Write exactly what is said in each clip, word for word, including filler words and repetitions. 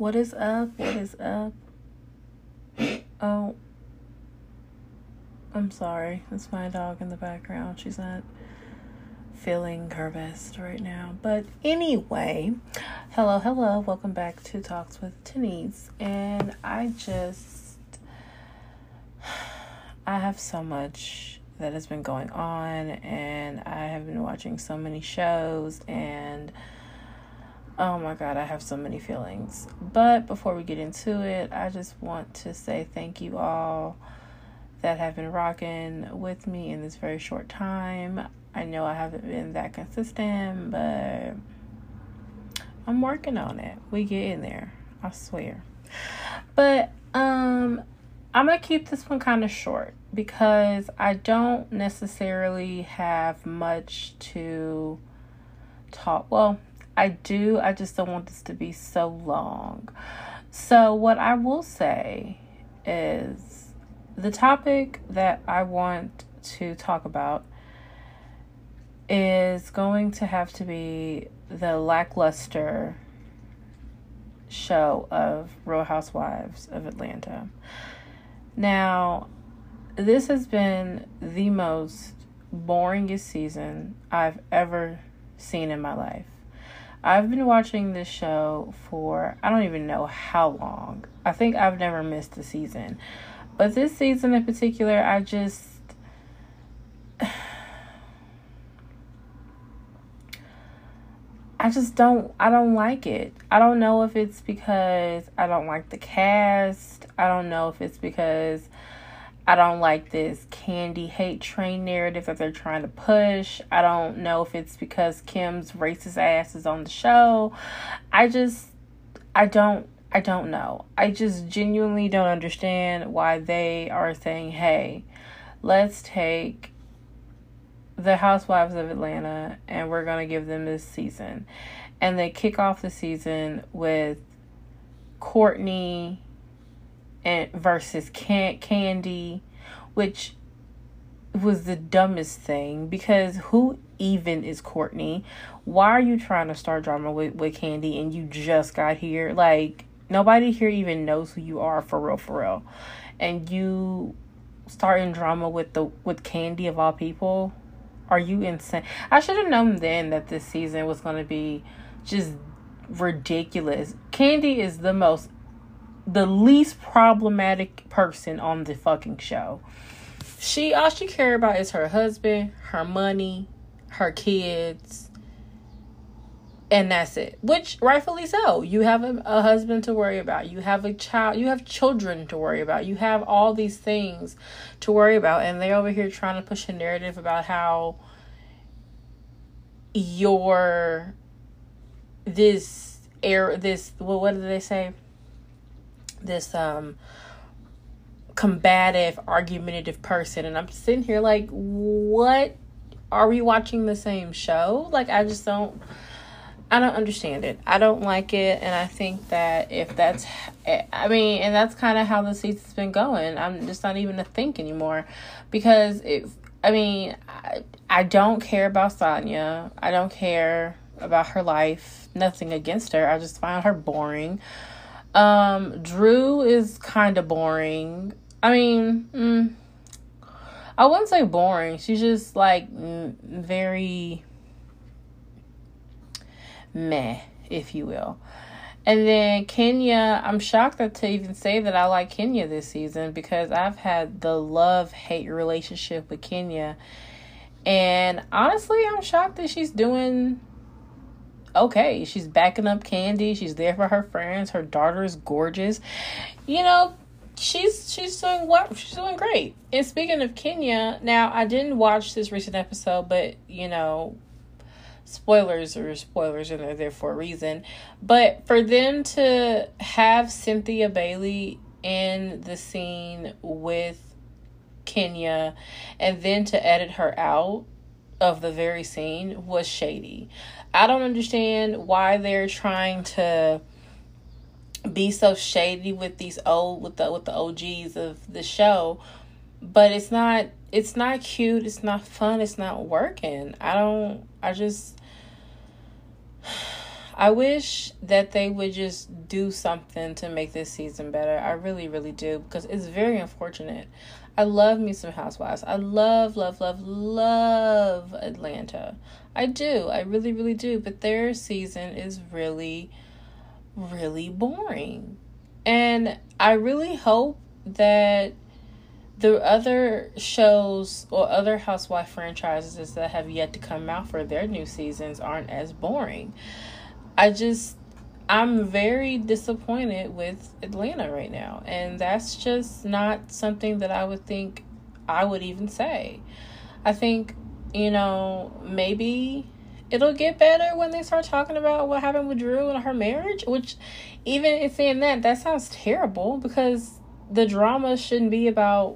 What is up? What is up? Oh, I'm sorry. That's my dog in the background. She's not feeling her best right now. But anyway, hello, hello. Welcome back to Talks with Denise. And I just, I have so much that has been going on, and I have been watching so many shows, and oh my God, I have so many feelings. But before we get into it, I just want to say thank you all that have been rocking with me in this very short time. I know I haven't been that consistent, but I'm working on it. We get in there, I swear. But um, I'm going to keep this one kind of short because I don't necessarily have much to talk. Well, I do. I just don't want this to be so long. So what I will say is the topic that I want to talk about is going to have to be the lackluster show of Real Housewives of Atlanta. Now, this has been the most boringest season I've ever seen in my life. I've been watching this show for, I don't even know how long. I think I've never missed a season. But this season in particular, I just, I just don't, I don't like it. I don't know if it's because I don't like the cast. I don't know if it's because I don't like this Kandi hate train narrative that they're trying to push. I don't know if it's because Kim's racist ass is on the show. I just, I don't, I don't know. I just genuinely don't understand why they are saying, hey, let's take the Housewives of Atlanta and we're going to give them this season. And they kick off the season with Courtney and versus Can- Kandi, which was the dumbest thing because who even is Courtney? Why are you trying to start drama with, with Kandi and you just got here? Like, nobody here even knows who you are for real, for real. And you starting drama with the with Kandi of all people? Are you insane? I should have known then that this season was going to be just ridiculous. Kandi is the most the least problematic person on the fucking show. She, all she cares about is her husband, her money, her kids, and that's it. Which, rightfully so. You have a, a husband to worry about. You have a child. You have children to worry about. You have all these things to worry about. And they over here trying to push a narrative about how you're this air, this, well, what did they say? This um combative, argumentative person, and I'm sitting here like, what? Are we watching the same show? Like, I just don't I don't understand it. I don't like it, and I think that if that's I mean, and that's kind of how the season's been going. I'm just not even a think anymore because if I mean, I, I don't care about Sonya. I don't care about her life. Nothing against her. I just find her boring. Um, Drew is kind of boring. I mean, mm, I wouldn't say boring. She's just like mm, very meh, if you will. And then Kenya, I'm shocked that to even say that I like Kenya this season because I've had the love-hate relationship with Kenya. And honestly, I'm shocked that she's doing okay. She's backing up Kandi. She's there for her friends. Her daughter is gorgeous. You know, she's she's doing what she's doing great. And speaking of Kenya, now I didn't watch this recent episode, but you know, spoilers are spoilers and they're there for a reason. But for them to have Cynthia Bailey in the scene with Kenya and then to edit her out of the very scene was shady. I don't understand why they're trying to be so shady with these old with the with the O Gs of the show, but it's not it's not cute, it's not fun, it's not working. I don't I just I wish that they would just do something to make this season better. I really, really do, because it's very unfortunate. I love me some Housewives. I love, love, love, love Atlanta. I do. I really, really do. But their season is really, really boring. And I really hope that the other shows or other Housewife franchises that have yet to come out for their new seasons aren't as boring. I just, I'm very disappointed with Atlanta right now. And that's just not something that I would think I would even say. I think, you know, maybe it'll get better when they start talking about what happened with Drew and her marriage, which even in saying that, that sounds terrible, because the drama shouldn't be about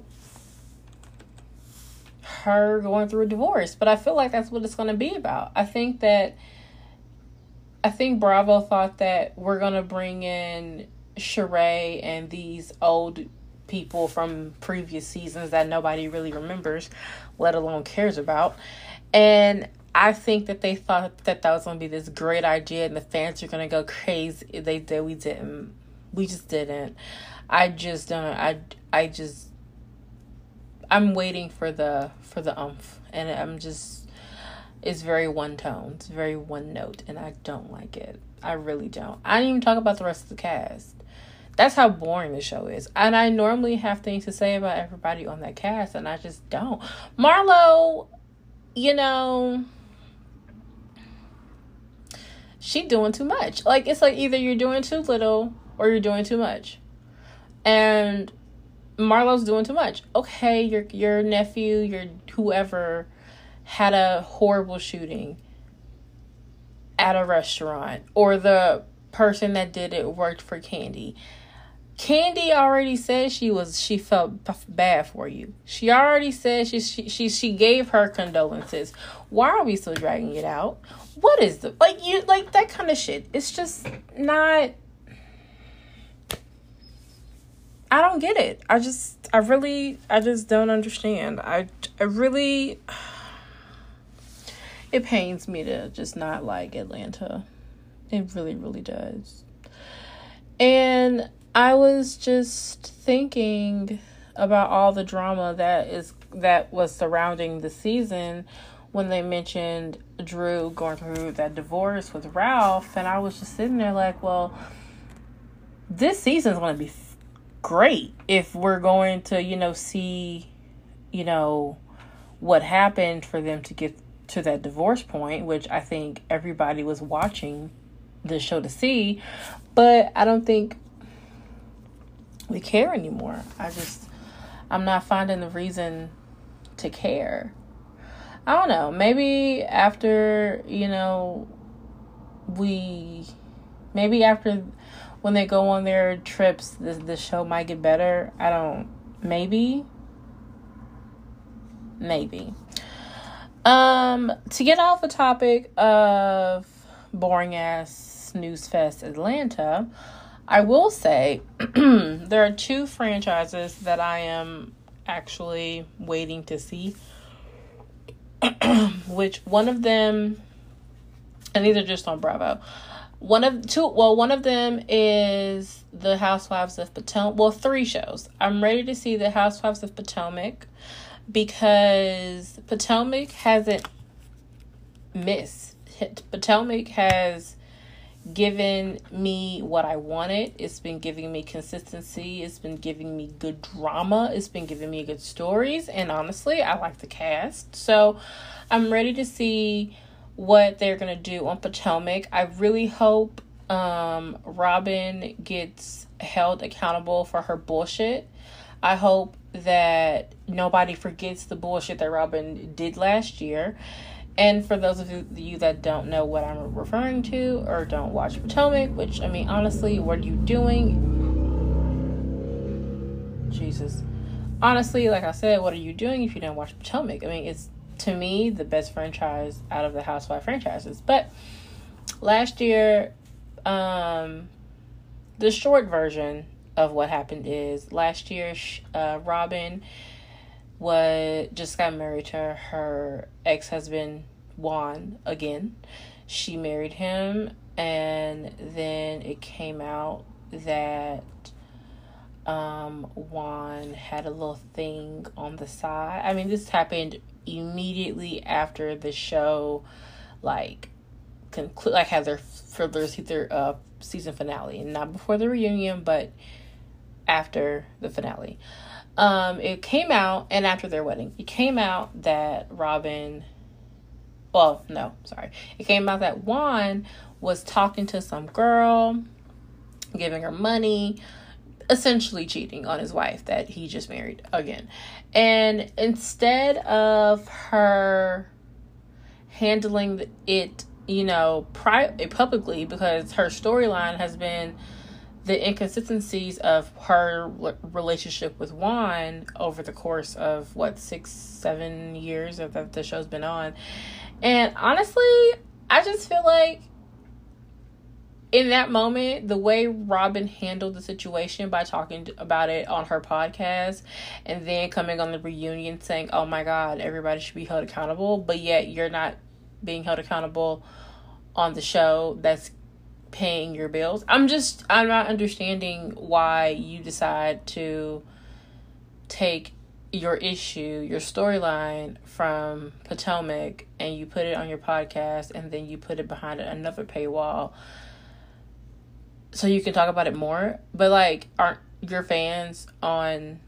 her going through a divorce. But I feel like that's what it's going to be about. I think that I think Bravo thought that we're going to bring in Sheree and these old people from previous seasons that nobody really remembers, let alone cares about. And I think that they thought that that was going to be this great idea and the fans are going to go crazy. They did. We didn't. We just didn't. I just don't. I, I just, I'm waiting for the, for the umph. And I'm just, it's very one tone. It's very one note. And I don't like it. I really don't. I didn't even talk about the rest of the cast. That's how boring the show is. And I normally have things to say about everybody on that cast, and I just don't. Marlo, you know, she doing too much. Like, it's like either you're doing too little or you're doing too much. And Marlo's doing too much. Okay, your your nephew, your whoever had a horrible shooting at a restaurant, or the person that did it worked for Kandi. Kandi already said she was she felt bad for you. She already said she she she, she gave her condolences. Why are we still dragging it out? What is the like you like that kind of shit? It's just not. I don't get it. I just I really I just don't understand. I I really. It pains me to just not like Atlanta. It really, really does. And I was just thinking about all the drama that is that was surrounding the season when they mentioned Drew going through that divorce with Ralph. And I was just sitting there like, well, this season's going to be great if we're going to, you know, see, you know, what happened for them to get to that divorce point, which I think everybody was watching the show to see, but I don't think we care anymore. I just, I'm not finding the reason to care. I don't know, maybe after, you know, we, maybe after when they go on their trips, the, the show might get better. I don't, maybe, maybe. Um, to get off the topic of boring ass snooze fest Atlanta, I will say there are two franchises that I am actually waiting to see. Which one of them, and these are just on Bravo. One of two, well, one of them is the Housewives of Potomac. Well, three shows. I'm ready to see the Housewives of Potomac, because Potomac hasn't missed. Potomac has given me what I wanted. It's been giving me consistency. It's been giving me good drama. It's been giving me good stories. And honestly, I like the cast. So I'm ready to see what they're going to do on Potomac. I really hope um, Robin gets held accountable for her bullshit. I hope that nobody forgets the bullshit that Robin did last year. And for those of you that don't know what I'm referring to or don't watch Potomac, which, I mean, honestly, what are you doing? Jesus. Honestly, like I said, what are you doing if you don't watch Potomac? I mean, it's, to me, the best franchise out of the Housewife franchises. But last year, um, the short version of what happened is last year, uh, Robin was just got married to her ex-husband Juan again. She married him and then it came out that um, Juan had a little thing on the side. I mean, this happened immediately after the show, like, conclude, like, had their for their, their uh, season finale, and not before the reunion, but after the finale. Um, it came out, and after their wedding, it came out that Robin, well, no, sorry. It came out that Juan was talking to some girl, giving her money, essentially cheating on his wife that he just married again. And instead of her handling it, you know, pri- publicly, because her storyline has been the inconsistencies of her relationship with Juan over the course of, what, six, seven years that the show's been on. And honestly, I just feel like in that moment, the way Robin handled the situation by talking about it on her podcast and then coming on the reunion saying, oh my God, everybody should be held accountable, but yet you're not being held accountable on the show that's paying your bills. I'm just, I'm not understanding why you decide to take your issue, your storyline from Potomac, and you put it on your podcast, and then you put it behind another paywall so you can talk about it more. But, like, aren't your fans on,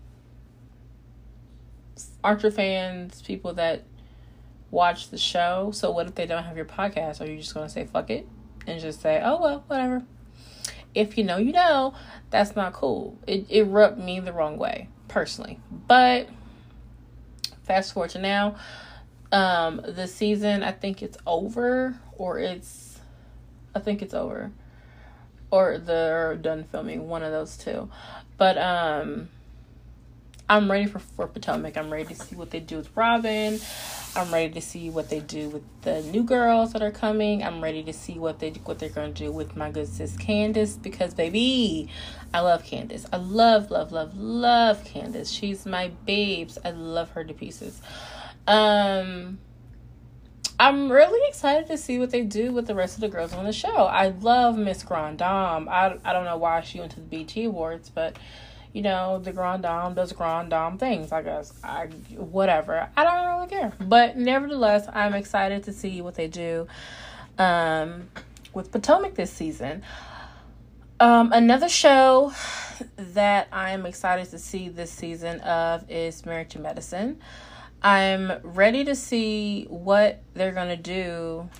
aren't your fans people that watch the show? So what if they don't have your podcast? Are you just going to say fuck it and just say, oh, well, whatever? If you know, you know. That's not cool. It, it rubbed me the wrong way, personally. But fast forward to now, um, the season, I think it's over, or it's, I think it's over, or they're done filming, one of those two. But um, I'm ready for, for Potomac. I'm ready to see what they do with Robin. I'm ready to see what they do with the new girls that are coming. I'm ready to see what they what they're going to do with my good sis Candace, because baby, I love Candace. I love, love, love, love Candace. She's my babes. I love her to pieces. Um, I'm really excited to see what they do with the rest of the girls on the show. I love Miss Grand Dame. I, I don't know why she went to the B E T Awards, but you know, the Grand Dame does Grand Dame things, I guess. I, whatever. I don't really care. But nevertheless, I'm excited to see what they do um, with Potomac this season. Um, another show that I'm excited to see this season of is Married to Medicine. I'm ready to see what they're going to do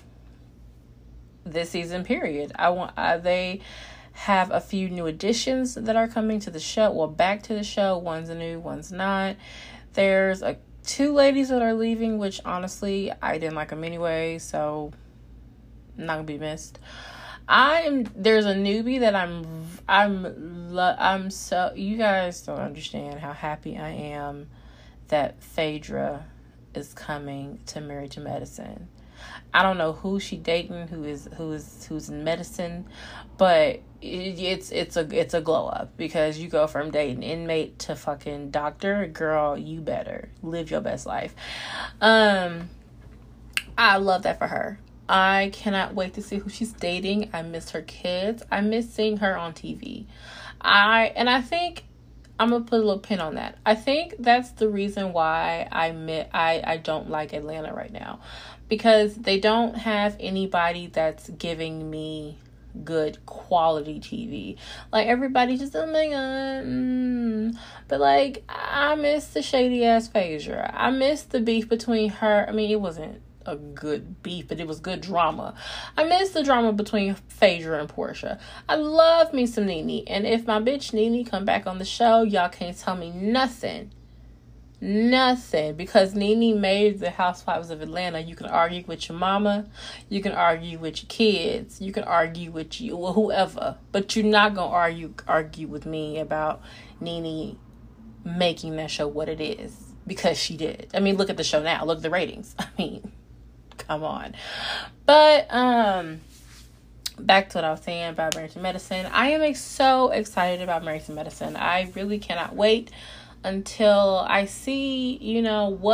this season, period. I want, uh, they have a few new additions that are coming to the show, well, back to the show. One's new, one's not. There's a two ladies that are leaving, which honestly, I didn't like them anyway, so I'm not gonna be missed. I'm, there's a newbie that I'm, I'm, I'm so, you guys don't understand how happy I am that Phaedra is coming to Married to Medicine. I don't know who she dating, who is who is who's in medicine, but it, it's it's a it's a glow up, because you go from dating inmate to fucking doctor. Girl, you better live your best life. Um, I love that for her. I cannot wait to see who she's dating. I miss her kids. I miss seeing her on T V. I and I think I'm gonna put a little pin on that. I think that's the reason why I met, I I don't like Atlanta right now. Because they don't have anybody that's giving me good quality T V. Like, everybody just, oh my God. Mm. But, like, I miss the shady ass Phaedra. I miss the beef between her. I mean, it wasn't a good beef, but it was good drama. I miss the drama between Phaedra and Portia. I love me some Nene. And if my bitch Nene come back on the show, y'all can't tell me nothing. Nothing, because Nene made the Housewives of Atlanta. You can argue with your mama, you can argue with your kids, you can argue with you or whoever, but you're not gonna argue argue with me about Nene making that show what it is, because she did. I mean, look at the show now. Look at the ratings. I mean, come on. But um, back to what I was saying about Married to Medicine. I am so excited about Married to Medicine. I really cannot wait until I see, you know, what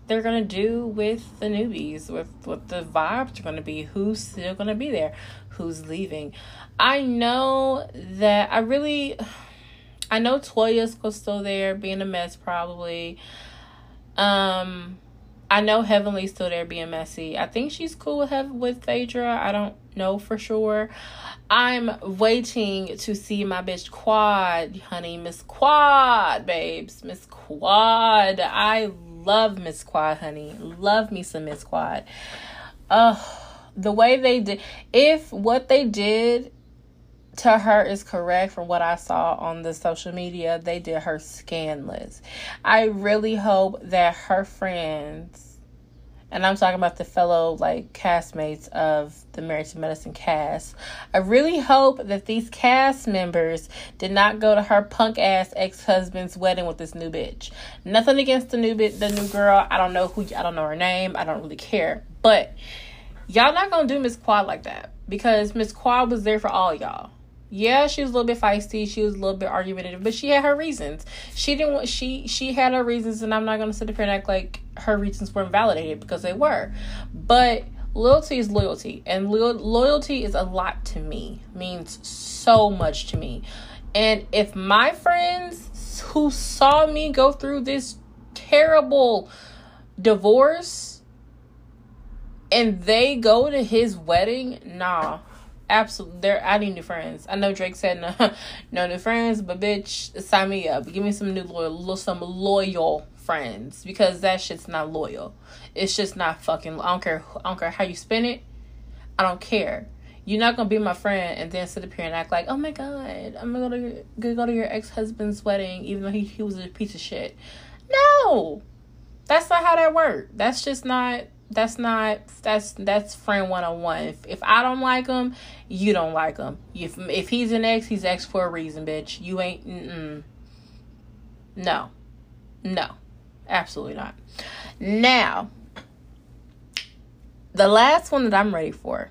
they're gonna do with the newbies, with what the vibes are gonna be, who's still gonna be there, who's leaving. I know that I really, I know Toya's still there, being a mess probably. Um, I know Heavenly's still there being messy. I think she's cool with Heaven, with Phaedra. I don't know for sure. I'm waiting to see my bitch Quad, honey. Miss Quad, babes. Miss Quad. I love Miss Quad, honey. Love me some Miss Quad. Uh, the way they did, if what they did to her is correct from what I saw on the social media, they did her scandalous. I really hope that her friends, and I'm talking about the fellow, like, castmates of the Married to Medicine cast, I really hope that these cast members did not go to her punk-ass ex-husband's wedding with this new bitch. Nothing against the new bitch, the new girl. I don't know who, I don't know her name. I don't really care. But y'all not gonna do Miss Quad like that, because Miss Quad was there for all y'all. Yeah, she was a little bit feisty. She was a little bit argumentative, but she had her reasons. She didn't want, she, she had her reasons, and I'm not going to sit up here and act like her reasons weren't validated, because they were. But loyalty is loyalty, and lo- loyalty is a lot to me, means so much to me. And if my friends who saw me go through this terrible divorce and they go to his wedding, nah. Absolutely, they're adding new friends. I know Drake said no, no new friends, but bitch, sign me up. Give me some new loyal, some loyal friends, because that shit's not loyal. It's just not fucking. I don't care. I don't care how you spin it. I don't care. You're not gonna be my friend and then sit up here and act like, oh my god, I'm gonna go to, gonna go to your ex-husband's wedding, even though he, he was a piece of shit. No, that's not how that works. That's just not. That's not, that's, that's friend one oh one. If, if I don't like him, you don't like him. If, if he's an ex, he's ex for a reason, bitch. You ain't, mm-mm. No. No. Absolutely not. Now, the last one that I'm ready for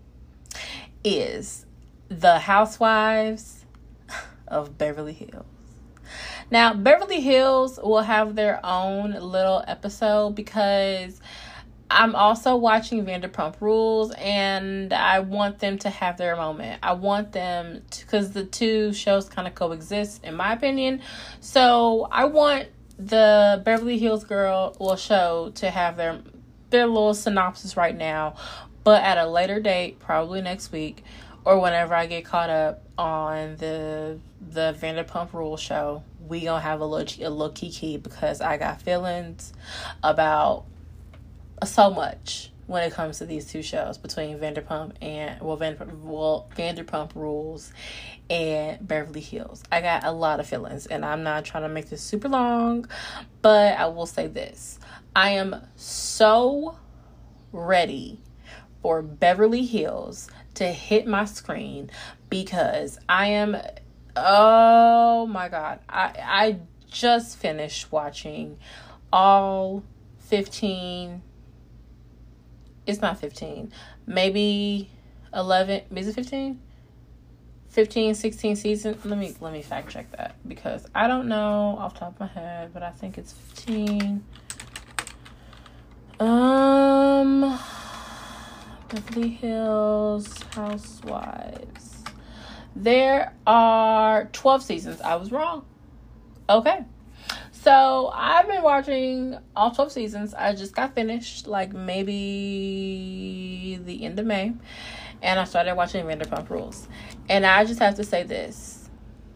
is The Housewives of Beverly Hills. Now, Beverly Hills will have their own little episode, because I'm also watching Vanderpump Rules, and I want them to have their moment. I want them to, because the two shows kind of coexist, in my opinion. So I want the Beverly Hills Girl well show to have their their little synopsis right now, but at a later date, probably next week, or whenever I get caught up on the the Vanderpump Rules show, we gonna have a little a little kiki, because I got feelings about so much when it comes to these two shows, between Vanderpump and well, Vanderpump, well, Vanderpump Rules and Beverly Hills. I got a lot of feelings, and I'm not trying to make this super long, but I will say this: I am so ready for Beverly Hills to hit my screen, because I am, oh my god, I I just finished watching all fifteen. It's not fifteen. Maybe eleven. Is it fifteen? fifteen, sixteen seasons. Let me let me fact check that, because I don't know off the top of my head, but I think it's fifteen. Um, Beverly Hills Housewives. There are twelve seasons. I was wrong. Okay. So, I've been watching all twelve seasons. I just got finished, like, maybe the end of May. And I started watching Vanderpump Rules. And I just have to say this: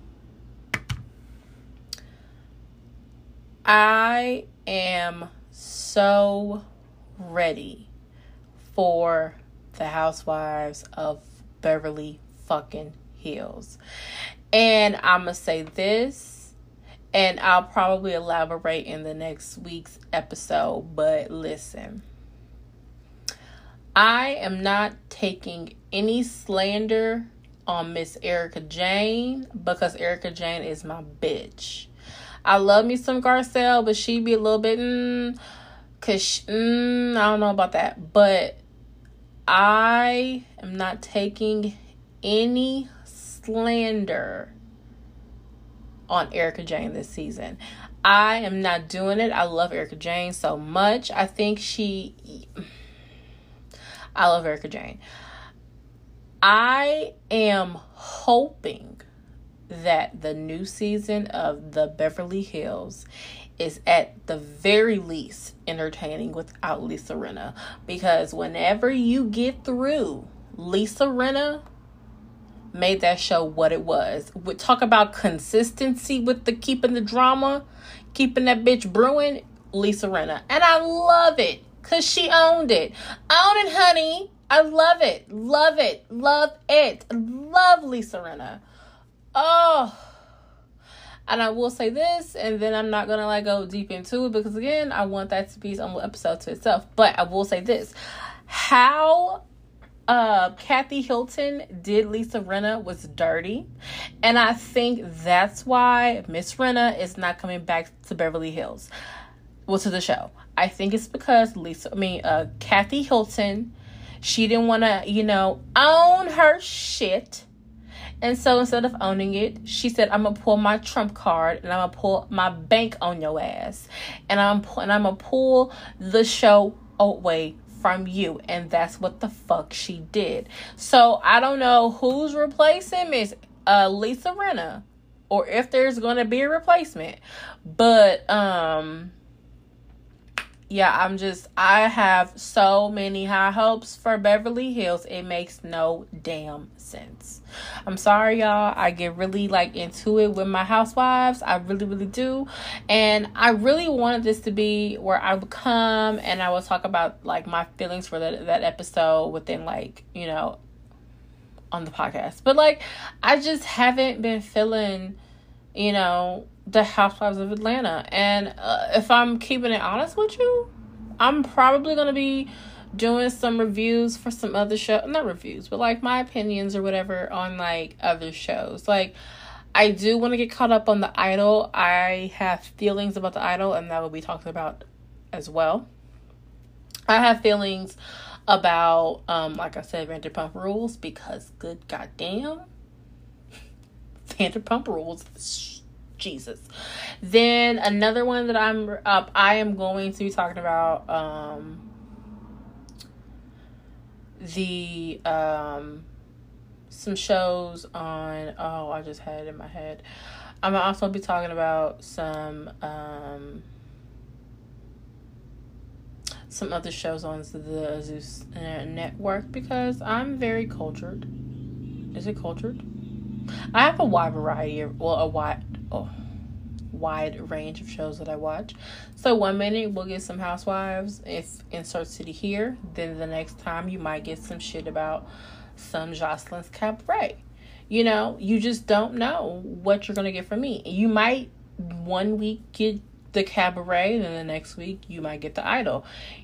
I am so ready for the Housewives of Beverly fucking Hills. And I'm going to say this, and I'll probably elaborate in the next week's episode, but listen. I am not taking any slander on Miss Erica Jane, because Erica Jane is my bitch. I love me some Garcelle, but she be a little bit, mm, cause she, mm, I don't know about that. But I am not taking any slander on Erika Jayne this season. I am not doing it. I love Erika Jayne so much. I think she... I love Erika Jayne. I am hoping that the new season of the Beverly Hills is at the very least entertaining without Lisa Rinna. Because whenever you get through, Lisa Rinna made that show what it was. We talk about consistency with the keeping the drama, keeping that bitch brewing, Lisa Rinna. And I love it because she owned it. Own it, honey. I love it. Love it. Love it. Love Lisa Rinna. Oh. And I will say this, and then I'm not going to like go deep into it because, again, I want that to be its own episode to itself. But I will say this. How uh, Kathy Hilton did Lisa Rinna was dirty. And I think that's why Miss Rinna is not coming back to Beverly Hills. Well, to the show. I think it's because Lisa, I mean, uh, Kathy Hilton, she didn't want to, you know, own her shit. And so instead of owning it, she said, I'm going to pull my trump card and I'm going to pull my bank on your ass. And I'm, and I'm going to pull the show away from you. And that's what the fuck she did. So I don't know who's replacing Miss uh, Lisa Rinna or if there's going to be a replacement. But, um... yeah, I'm just, I have so many high hopes for Beverly Hills. It makes no damn sense. I'm sorry, y'all. I get really, like, into it with my housewives. I really, really do. And I really wanted this to be where I would come and I would talk about, like, my feelings for that, that episode within, like, you know, on the podcast. But, like, I just haven't been feeling, you know, the Housewives of Atlanta. And uh, if I'm keeping it honest with you, I'm probably going to be doing some reviews for some other shows. Not reviews, but like my opinions or whatever on like other shows. Like, I do want to get caught up on The Idol. I have feelings about The Idol, and that will be talked about as well. I have feelings about, um, like I said, Vanderpump Rules, because good goddamn, Vanderpump Rules, Jesus. Then another one that I'm up, I am going to be talking about um, the um, some shows on. Oh, I just had it in my head. I'm gonna also be talking about some um, some other shows on the Zeus network because I'm very cultured. Is it cultured? I have a wide variety of, well, a wide, oh, wide range of shows that I watch. So one minute we'll get some Housewives, if insert city here. Then the next time you might get some shit about some Jocelyn's Cabaret. You know, you just don't know what you're going to get from me. You might one week get the Cabaret, and then the next week you might get the Idol.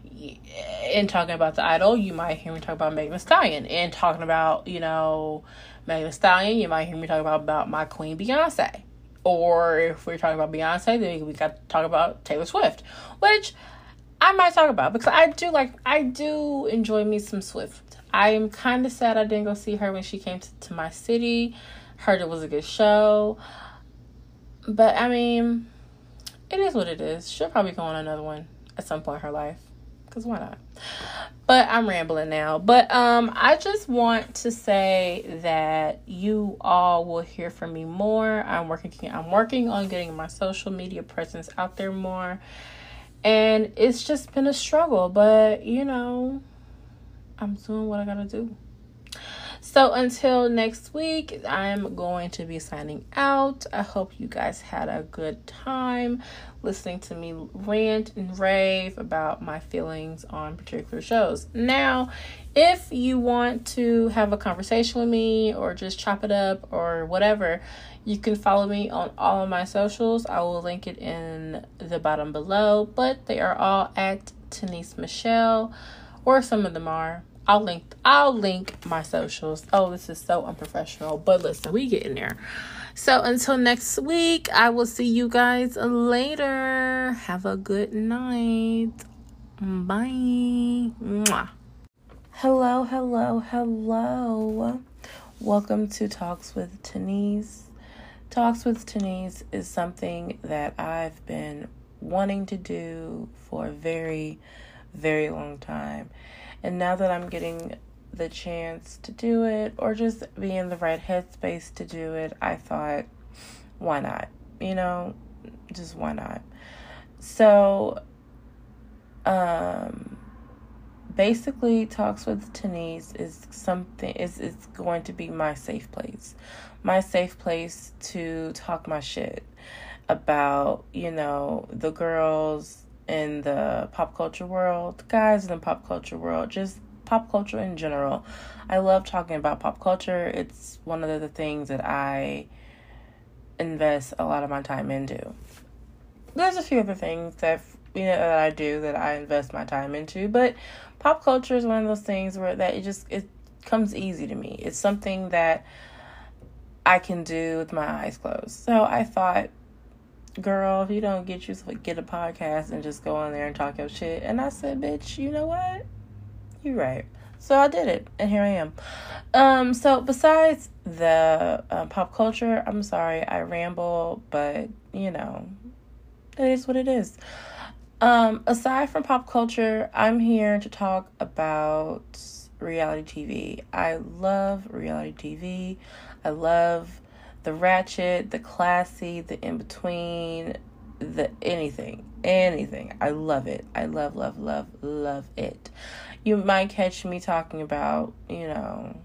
In talking about the Idol, you might hear me talk about Megan Thee Stallion. And talking about, you know, Megan Thee Stallion, you might hear me talk about, about my queen Beyonce. Or if we're talking about Beyonce, then we got to talk about Taylor Swift, which I might talk about because I do like, I do enjoy me some Swift. I am kind of sad I didn't go see her when she came to, to my city. Heard it was a good show. But, I mean, it is what it is. She'll probably go on another one at some point in her life. Because why not? But I'm rambling now. But um, I just want to say that you all will hear from me more. I'm working, I'm working on getting my social media presence out there more. And it's just been a struggle. But, you know, I'm doing what I gotta do. So until next week, I'm going to be signing out. I hope you guys had a good time listening to me rant and rave about my feelings on particular shows. Now, if you want to have a conversation with me or just chop it up or whatever, you can follow me on all of my socials. I will link it in the bottom below, but they are all at Tenise Michelle, or some of them are. I'll link I'll link my socials. Oh, this is so unprofessional. But listen, we get in there. So until next week, I will see you guys later. Have a good night. Bye. Mwah. Hello, hello, hello. Welcome to Talks with Tenise. Talks with Tenise is something that I've been wanting to do for a very, very long time. And now that I'm getting the chance to do it, or just be in the right headspace to do it, I thought, why not? You know, just why not? So, um, basically, Talks with Tenise is something, is it's going to be my safe place. My safe place to talk my shit about, you know, the girls in the pop culture world, the guys in the pop culture world, just pop culture in general. I love talking about pop culture. It's one of the things that I invest a lot of my time into. There's a few other things that, you know, that I do that I invest my time into, but pop culture is one of those things where that it just it comes easy to me. It's something that I can do with my eyes closed. So I thought, girl, if you don't get you get a podcast and just go on there and talk your shit. And I said, bitch, you know what? You're right. So I did it, and here I am. Um, so besides the uh, pop culture, I'm sorry I ramble, but you know, it is what it is. Um, aside from pop culture, I'm here to talk about reality T V. I love reality T V. I love the ratchet, the classy, the in-between, the anything, anything. I love it. I love, love, love, love it. You might catch me talking about, you know,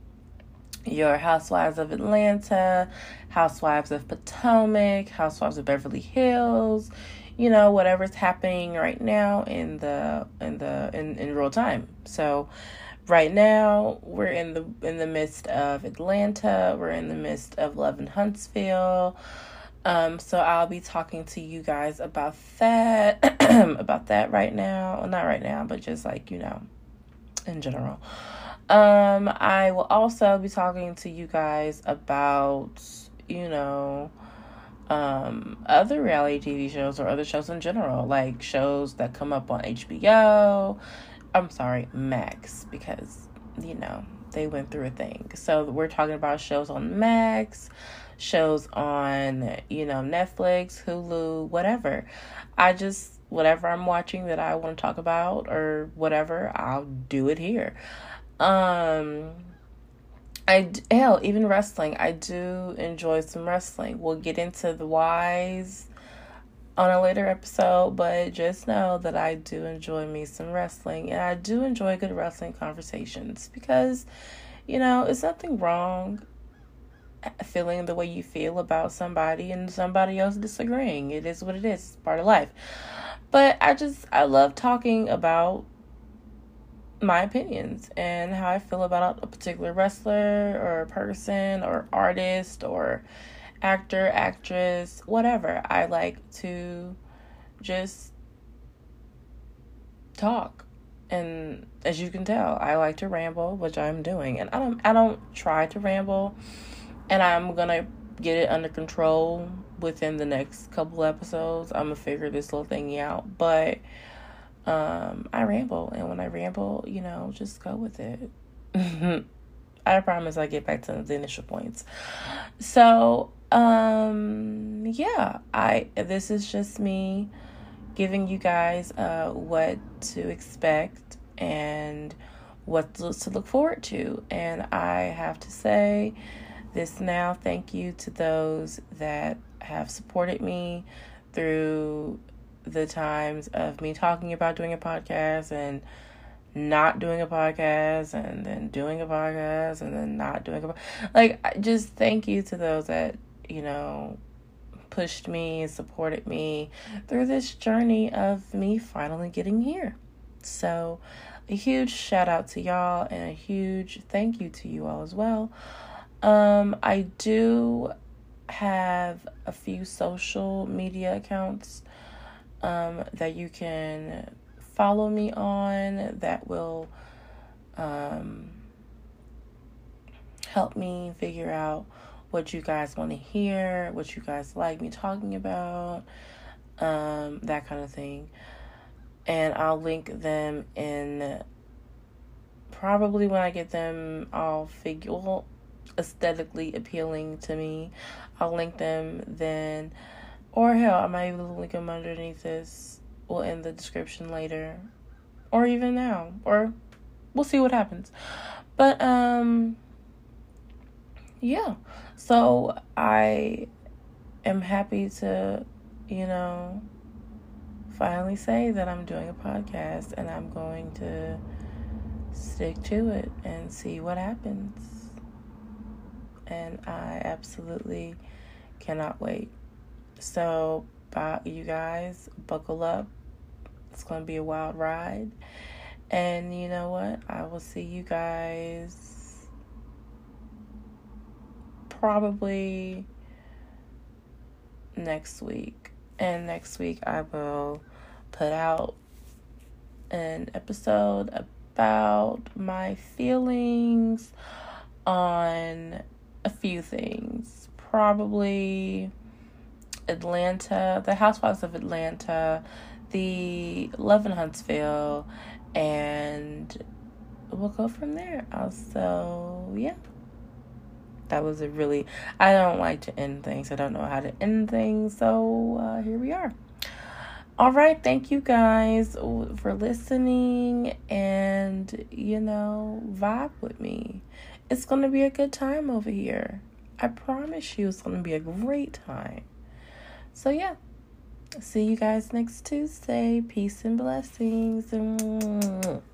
your Housewives of Atlanta, Housewives of Potomac, Housewives of Beverly Hills, you know, whatever's happening right now in the in the in, in real time. So right now we're in the in the midst of Atlanta, we're in the midst of Love in Huntsville. Um, so I'll be talking to you guys about that, about that right now. Well, not right now, but just like, you know, in general. Um, I will also be talking to you guys about, you know, um, other reality T V shows or other shows in general, like shows that come up on H B O. I'm sorry, Max, because, you know, they went through a thing. So we're talking about shows on Max, shows on, you know, Netflix, Hulu, whatever. I just, whatever I'm watching that I want to talk about or whatever, I'll do it here. Um, I, hell, even wrestling. I do enjoy some wrestling. We'll get into the whys on a later episode, but just know that I do enjoy me some wrestling, and I do enjoy good wrestling conversations because, you know, it's nothing wrong feeling the way you feel about somebody and somebody else disagreeing. It is what it is. It's part of life. But I just, I love talking about my opinions and how I feel about a particular wrestler or person or artist or actor, actress, whatever. I like to just talk. And as you can tell, I like to ramble, which I'm doing. And I don't I don't try to ramble. And I'm going to get it under control within the next couple episodes. I'm going to figure this little thingy out. But um, I ramble. And when I ramble, you know, just go with it. I promise I get back to the initial points. So, um, yeah, I this is just me giving you guys uh, what to expect and what to, to look forward to. And I have to say this now, thank you to those that have supported me through the times of me talking about doing a podcast and not doing a podcast and then doing a podcast and then not doing a like just thank you to those that, you know, pushed me and supported me through this journey of me finally getting here. So a huge shout out to y'all and a huge thank you to you all as well. Um, I do have a few social media accounts um, that you can follow me on that will um, help me figure out what you guys want to hear, what you guys like me talking about, um, that kind of thing. And I'll link them in probably when I get them all figure well, aesthetically appealing to me. I'll link them then. Or hell, I might even link them underneath this. Well, in the description later. Or even now. Or we'll see what happens. But, um, yeah. So, I am happy to, you know, finally say that I'm doing a podcast. And I'm going to stick to it and see what happens. And I absolutely cannot wait. So, bye, you guys. Buckle up. It's going to be a wild ride. And you know what? I will see you guys probably next week. And next week I will put out an episode about my feelings on a few things. Probably Atlanta, the Housewives of Atlanta, the Love in Huntsville, and we'll go from there. Also, yeah. That was a really, I don't like to end things. I don't know how to end things. So, uh, here we are. All right. Thank you guys for listening and, you know, vibe with me. It's going to be a good time over here. I promise you it's going to be a great time. So, yeah. See you guys next Tuesday. Peace and blessings.